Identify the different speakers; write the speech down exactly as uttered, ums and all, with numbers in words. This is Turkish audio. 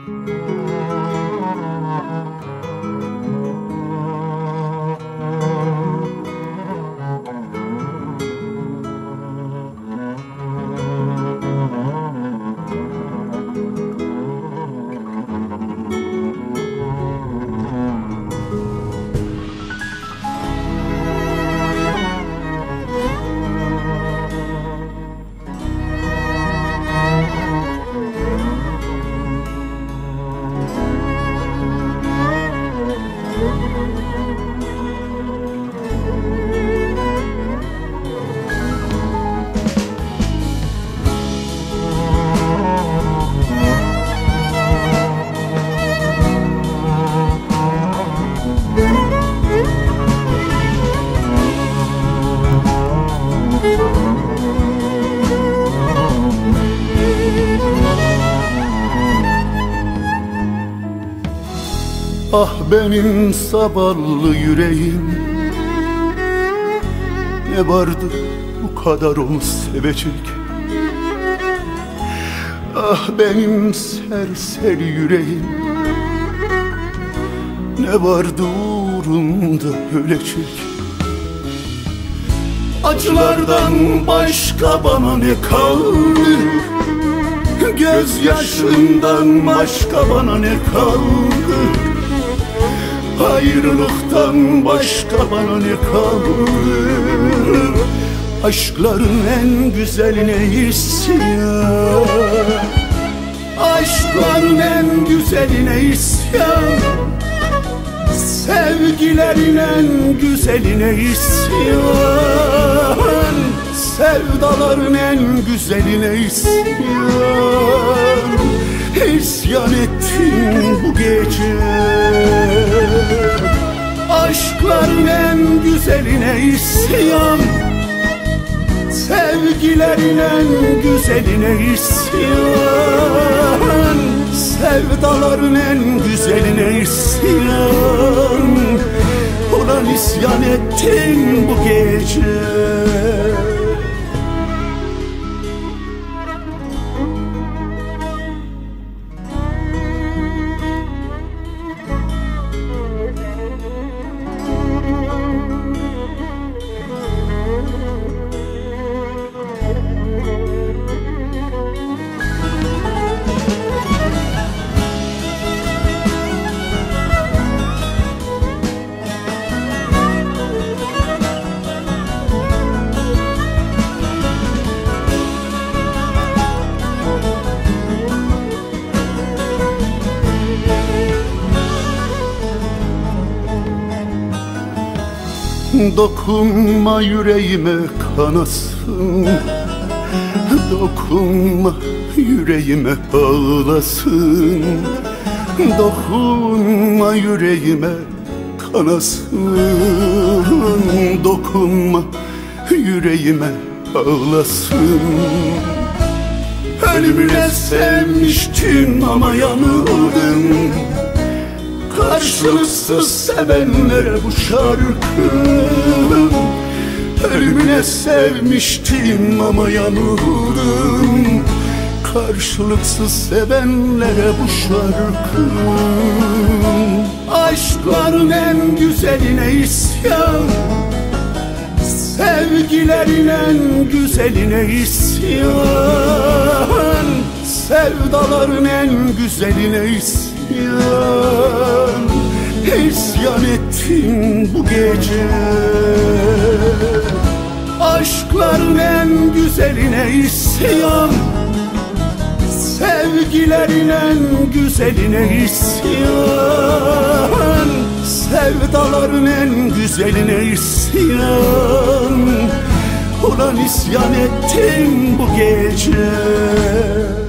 Speaker 1: Ah benim zavallı yüreğim, ne vardı bu kadar onu sevecek? Ah benim serseri yüreğim, ne vardı uğrunda ölecek? Acılardan başka bana ne kaldı? Gözyaşından başka bana ne kaldı? Ayrılıktan başka bana ne kaldı? Aşkların en güzeline isyan, aşkların en güzeline isyan, sevgilerin en güzeline isyan, sevdaların en güzeline isyan. İsyan ettim bu gece, aşkların en güzeline isyan, sevgilerin en güzeline isyan, sevdaların en güzeline isyan. Ulan isyan ettim bu gece. Dokunma yüreğime kanasın, dokunma yüreğime ağlasın, dokunma yüreğime kanasın, dokunma yüreğime ağlasın. Ölümüne sevmiştin ama yanıldın, karşılıksız sevenlere bu şarkı. Ölümüne sevmiştim ama yanıldım, karşılıksız sevenlere bu şarkı. Aşkların en güzeline isyan, sevgilerin en güzeline isyan, sevdaların en güzeline isyan. İsyan ettim bu gece, aşkların en güzeline isyan, sevgilerin en güzeline isyan, sevdaların en güzeline isyan. Ulan isyan ettim bu gece.